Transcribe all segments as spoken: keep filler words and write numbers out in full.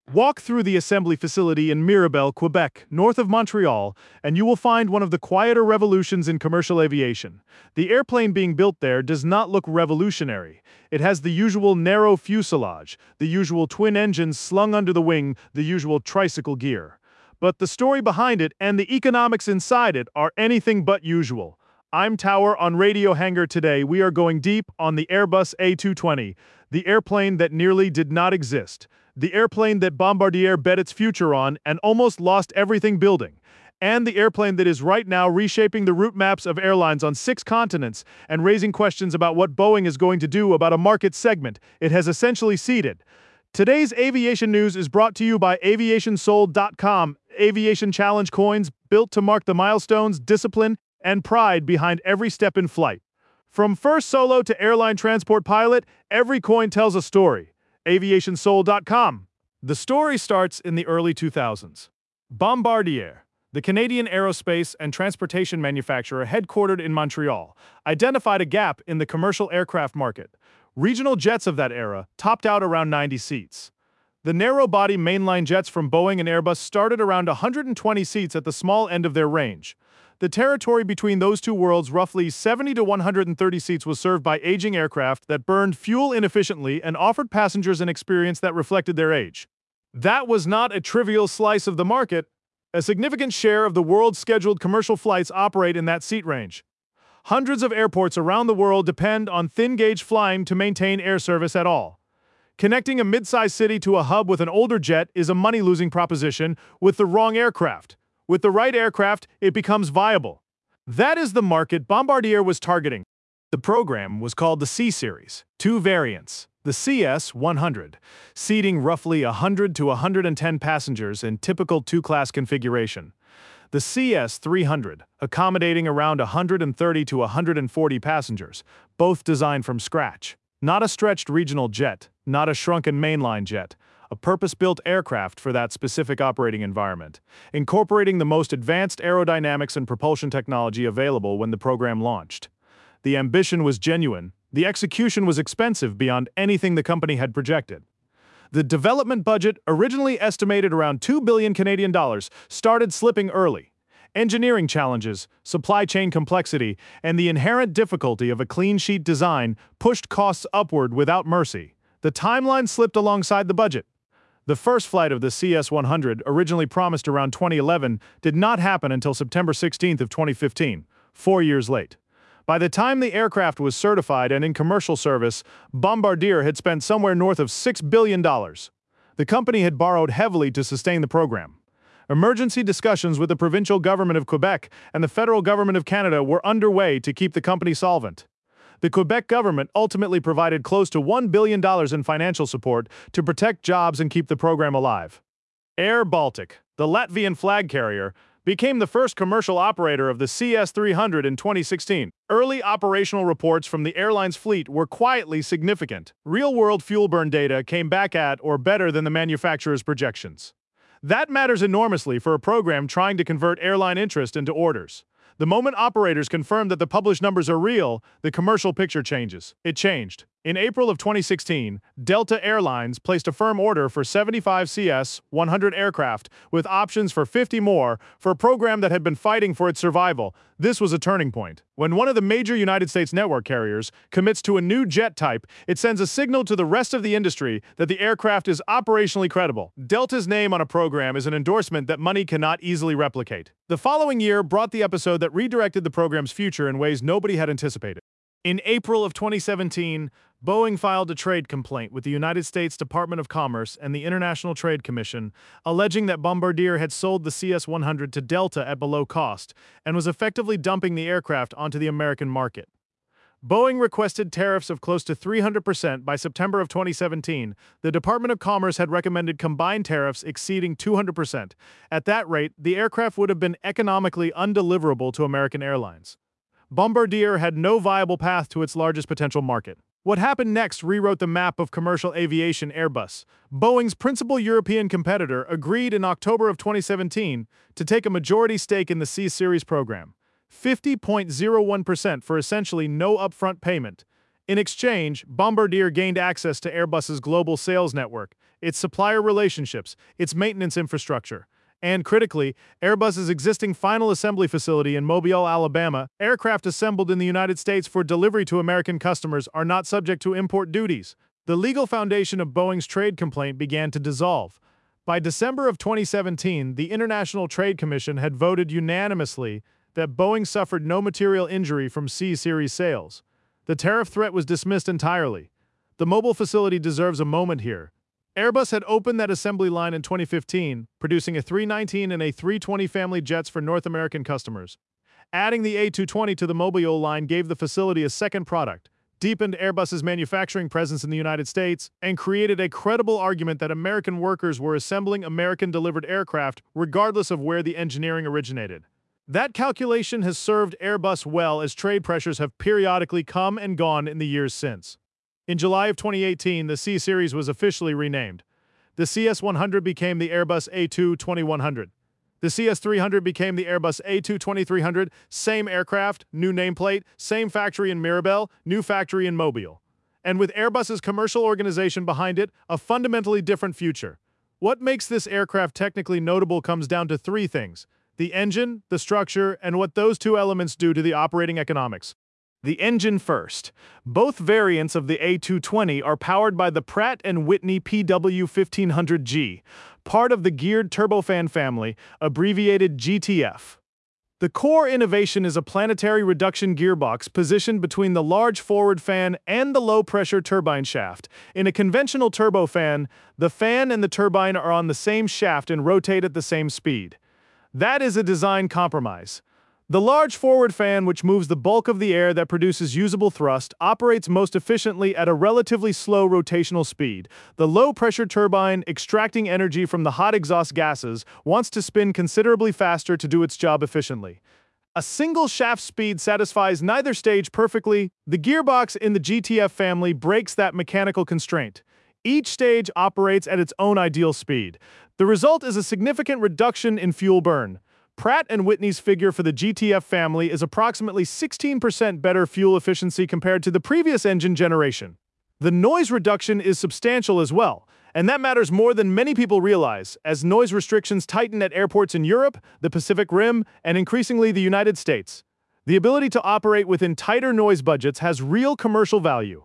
Walk through the assembly facility in Mirabel, Quebec, north of Montreal, and you will find one of the quieter revolutions in commercial aviation. The airplane being built there does not look revolutionary. It has the usual narrow fuselage, the usual twin engines slung under the wing, the usual tricycle gear. But the story behind it and the economics inside it are anything but usual. I'm Tower on Radio Hangar today. We are going deep on the Airbus A two twenty, the airplane that nearly did not exist. The airplane that Bombardier bet its future on and almost lost everything building, and the airplane that is right now reshaping the route maps of airlines on six continents and raising questions about what Boeing is going to do about a market segment it has essentially ceded. Today's aviation news is brought to you by aviation sold dot com, aviation challenge coins built to mark the milestones, discipline, and pride behind every step in flight. From first solo to airline transport pilot, every coin tells a story. aviation sold dot com. The story starts in the early two thousands. Bombardier, the Canadian aerospace and transportation manufacturer headquartered in Montreal, identified a gap in the commercial aircraft market. Regional jets of that era topped out around ninety seats. The narrow-body mainline jets from Boeing and Airbus started around one hundred twenty seats at the small end of their range. The territory between those two worlds, roughly seventy to one hundred thirty seats, was served by aging aircraft that burned fuel inefficiently and offered passengers an experience that reflected their age. That was not a trivial slice of the market. A significant share of the world's scheduled commercial flights operate in that seat range. Hundreds of airports around the world depend on thin-gauge flying to maintain air service at all. Connecting a mid-sized city to a hub with an older jet is a money-losing proposition with the wrong aircraft. With the right aircraft, it becomes viable. That is the market Bombardier was targeting. The program was called the C-Series, two variants. The C S one hundred, seating roughly one hundred to one hundred ten passengers in typical two-class configuration. The C S three hundred, accommodating around one hundred thirty to one hundred forty passengers, both designed from scratch. Not a stretched regional jet, not a shrunken mainline jet. A purpose-built aircraft for that specific operating environment, incorporating the most advanced aerodynamics and propulsion technology available when the program launched. The ambition was genuine, the execution was expensive beyond anything the company had projected. The development budget, originally estimated around two billion Canadian dollars, started slipping early. Engineering challenges, supply chain complexity, and the inherent difficulty of a clean-sheet design pushed costs upward without mercy. The timeline slipped alongside the budget. The first flight of the C S one hundred, originally promised around twenty eleven, did not happen until September sixteenth of twenty fifteen, four years late. By the time the aircraft was certified and in commercial service, Bombardier had spent somewhere north of six billion dollars. The company had borrowed heavily to sustain the program. Emergency discussions with the provincial government of Quebec and the federal government of Canada were underway to keep the company solvent. The Quebec government ultimately provided close to one billion dollars in financial support to protect jobs and keep the program alive. Air Baltic, the Latvian flag carrier, became the first commercial operator of the C S three hundred in twenty sixteen. Early operational reports from the airline's fleet were quietly significant. Real-world fuel burn data came back at or better than the manufacturer's projections. That matters enormously for a program trying to convert airline interest into orders. The moment operators confirm that the published numbers are real, the commercial picture changes. It changed. In April of twenty sixteen, Delta Airlines placed a firm order for seventy-five C S one hundred aircraft, with options for fifty more, for a program that had been fighting for its survival. This was a turning point. When one of the major United States network carriers commits to a new jet type, it sends a signal to the rest of the industry that the aircraft is operationally credible. Delta's name on a program is an endorsement that money cannot easily replicate. The following year brought the episode that redirected the program's future in ways nobody had anticipated. In April of twenty seventeen, Boeing filed a trade complaint with the United States Department of Commerce and the International Trade Commission, alleging that Bombardier had sold the C S one hundred to Delta at below cost and was effectively dumping the aircraft onto the American market. Boeing requested tariffs of close to three hundred percent by September of twenty seventeen. The Department of Commerce had recommended combined tariffs exceeding two hundred percent. At that rate, the aircraft would have been economically undeliverable to American airlines. Bombardier had no viable path to its largest potential market. What happened next rewrote the map of commercial aviation. Airbus, Boeing's principal European competitor, agreed in October of twenty seventeen to take a majority stake in the C-Series program, fifty point zero one percent for essentially no upfront payment, In exchange, Bombardier gained access to Airbus's global sales network, its supplier relationships, its maintenance infrastructure, and, critically, Airbus's existing final assembly facility in Mobile, Alabama. Aircraft assembled in the United States for delivery to American customers are not subject to import duties. The legal foundation of Boeing's trade complaint began to dissolve. By December of twenty seventeen, the International Trade Commission had voted unanimously that Boeing suffered no material injury from C-Series sales. The tariff threat was dismissed entirely. The mobile facility deserves a moment here. Airbus had opened that assembly line in twenty fifteen, producing a three nineteen and a three twenty family jets for North American customers. Adding the A two twenty to the Mobile line gave the facility a second product, deepened Airbus's manufacturing presence in the United States, and created a credible argument that American workers were assembling American-delivered aircraft regardless of where the engineering originated. That calculation has served Airbus well as trade pressures have periodically come and gone in the years since. In July of twenty eighteen, the C-Series was officially renamed. The C S one hundred became the Airbus A two twenty-one hundred. The C S three hundred became the Airbus A two twenty-three hundred, same aircraft, new nameplate, same factory in Mirabel, new factory in Mobile. And with Airbus's commercial organization behind it, a fundamentally different future. What makes this aircraft technically notable comes down to three things: the engine, the structure, and what those two elements do to the operating economics. The engine first. Both variants of the A two twenty are powered by the Pratt and Whitney P W fifteen hundred G, part of the Geared Turbofan family, abbreviated G T F. The core innovation is a planetary reduction gearbox positioned between the large forward fan and the low-pressure turbine shaft. In a conventional turbofan, the fan and the turbine are on the same shaft and rotate at the same speed. That is a design compromise. The large forward fan, which moves the bulk of the air that produces usable thrust, operates most efficiently at a relatively slow rotational speed. The low-pressure turbine, extracting energy from the hot exhaust gases, wants to spin considerably faster to do its job efficiently. A single shaft speed satisfies neither stage perfectly. The gearbox in the G T F family breaks that mechanical constraint. Each stage operates at its own ideal speed. The result is a significant reduction in fuel burn. Pratt and Whitney's figure for the G T F family is approximately sixteen percent better fuel efficiency compared to the previous engine generation. The noise reduction is substantial as well, and that matters more than many people realize, as noise restrictions tighten at airports in Europe, the Pacific Rim, and increasingly the United States. The ability to operate within tighter noise budgets has real commercial value.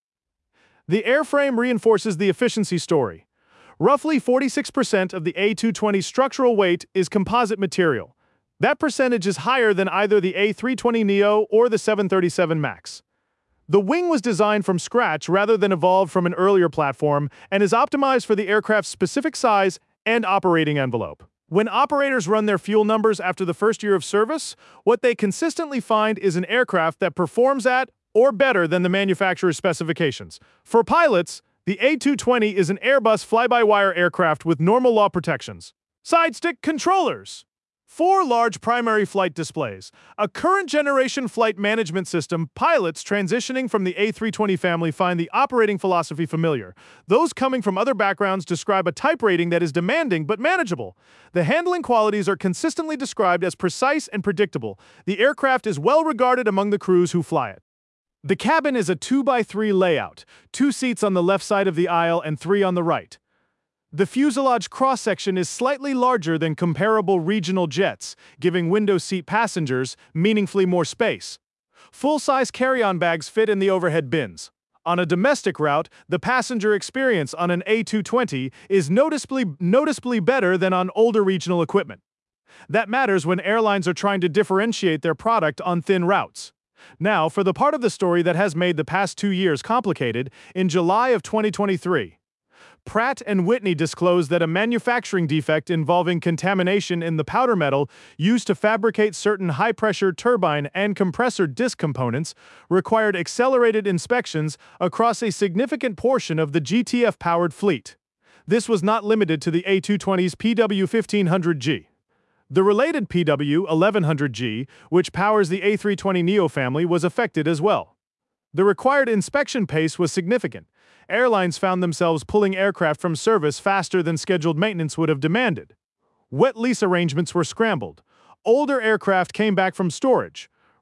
The airframe reinforces the efficiency story. Roughly forty-six percent of the A two twenty structural weight is composite material. That percentage is higher than either the A three twenty neo or the seven thirty-seven MAX. The wing was designed from scratch rather than evolved from an earlier platform and is optimized for the aircraft's specific size and operating envelope. When operators run their fuel numbers after the first year of service, what they consistently find is an aircraft that performs at or better than the manufacturer's specifications. For pilots, the A two twenty is an Airbus fly-by-wire aircraft with normal law protections. Side stick controllers. Four large primary flight displays. A current-generation flight management system. Pilots transitioning from the A three twenty family find the operating philosophy familiar. Those coming from other backgrounds describe a type rating that is demanding but manageable. The handling qualities are consistently described as precise and predictable. The aircraft is well regarded among the crews who fly it. The cabin is a two by three layout, two seats on the left side of the aisle and three on the right. The fuselage cross-section is slightly larger than comparable regional jets, giving window seat passengers meaningfully more space. Full-size carry-on bags fit in the overhead bins. On a domestic route, the passenger experience on an A two twenty is noticeably, noticeably better than on older regional equipment. That matters when airlines are trying to differentiate their product on thin routes. Now, for the part of the story that has made the past two years complicated, in July of twenty twenty-three, Pratt and Whitney disclosed that a manufacturing defect involving contamination in the powder metal used to fabricate certain high-pressure turbine and compressor disc components required accelerated inspections across a significant portion of the G T F-powered fleet. This was not limited to the A two twenty's P W fifteen hundred G. The related P W eleven hundred G, which powers the A three twenty neo family, was affected as well. The required inspection pace was significant. Airlines found themselves pulling aircraft from service faster than scheduled maintenance would have demanded. Wet lease arrangements were scrambled. Older aircraft came back from storage.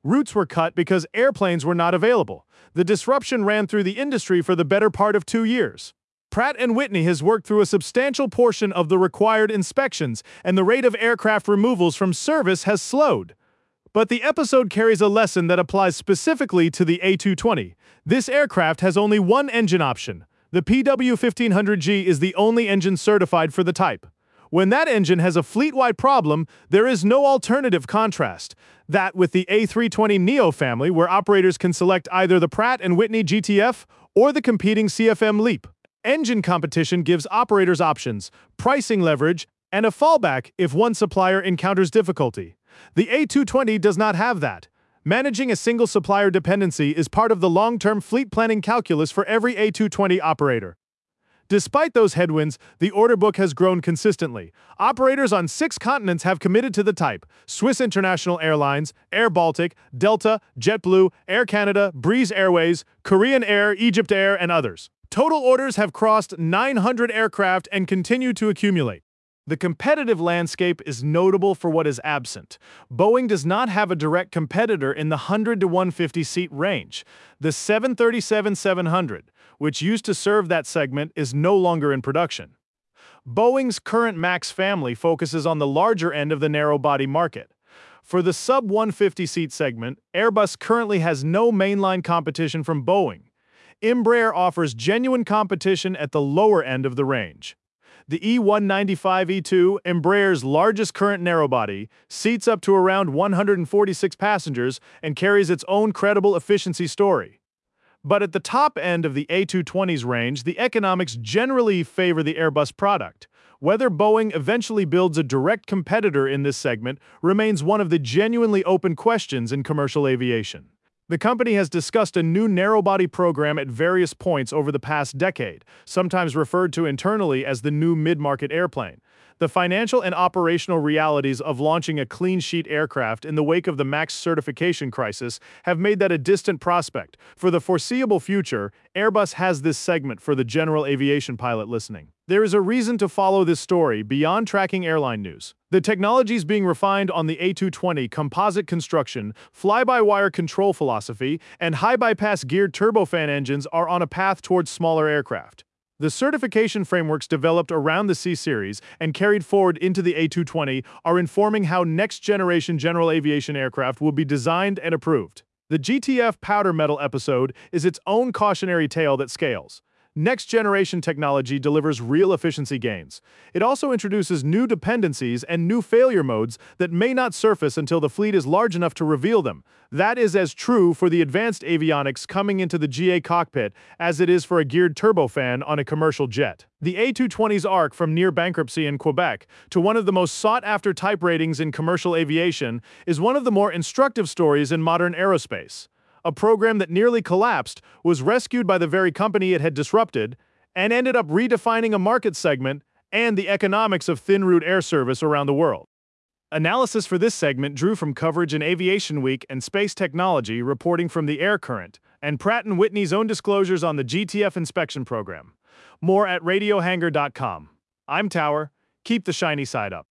Routes were cut because airplanes were not available. The disruption ran through the industry for the better part of two years. Pratt and Whitney has worked through a substantial portion of the required inspections, and the rate of aircraft removals from service has slowed. But the episode carries a lesson that applies specifically to the A two twenty. This aircraft has only one engine option. The P W fifteen hundred G is the only engine certified for the type. When that engine has a fleet-wide problem, there is no alternative. Contrast that with the A three twenty neo family, where operators can select either the Pratt and Whitney G T F or the competing C F M LEAP. Engine competition gives operators options, pricing leverage, and a fallback if one supplier encounters difficulty. The A two twenty does not have that. Managing a single supplier dependency is part of the long-term fleet planning calculus for every A two twenty operator. Despite those headwinds, the order book has grown consistently. Operators on six continents have committed to the type: Swiss International Airlines, Air Baltic, Delta, JetBlue, Air Canada, Breeze Airways, Korean Air, Egypt Air, and others. Total orders have crossed nine hundred aircraft and continue to accumulate. The competitive landscape is notable for what is absent. Boeing does not have a direct competitor in the one hundred to one hundred fifty seat range. The seven thirty-seven seven hundred, which used to serve that segment, is no longer in production. Boeing's current MAX family focuses on the larger end of the narrow-body market. For the sub one hundred fifty seat segment, Airbus currently has no mainline competition from Boeing. Embraer offers genuine competition at the lower end of the range. The E one ninety-five E two, Embraer's largest current narrowbody, seats up to around one hundred forty-six passengers and carries its own credible efficiency story. But at the top end of the A two twenty's range, the economics generally favor the Airbus product. Whether Boeing eventually builds a direct competitor in this segment remains one of the genuinely open questions in commercial aviation. The company has discussed a new narrow-body program at various points over the past decade, sometimes referred to internally as the new mid-market airplane. The financial and operational realities of launching a clean-sheet aircraft in the wake of the MAX certification crisis have made that a distant prospect. For the foreseeable future, Airbus has this segment for the general aviation pilot listening. There is a reason to follow this story beyond tracking airline news. The technologies being refined on the A two twenty, composite construction, fly-by-wire control philosophy, and high-bypass geared turbofan engines are on a path towards smaller aircraft. The certification frameworks developed around the C-Series and carried forward into the A two twenty are informing how next-generation general aviation aircraft will be designed and approved. The G T F powder metal episode is its own cautionary tale that scales. Next-generation technology delivers real efficiency gains. It also introduces new dependencies and new failure modes that may not surface until the fleet is large enough to reveal them. That is as true for the advanced avionics coming into the G A cockpit as it is for a geared turbofan on a commercial jet. The A two twenty's arc from near bankruptcy in Quebec to one of the most sought-after type ratings in commercial aviation is one of the more instructive stories in modern aerospace. A program that nearly collapsed was rescued by the very company it had disrupted and ended up redefining a market segment and the economics of thin-route air service around the world. Analysis for this segment drew from coverage in Aviation Week and Space Technology reporting from the Air Current and Pratt and Whitney's own disclosures on the G T F inspection program. More at radio hangar dot com. I'm Tower. Keep the shiny side up.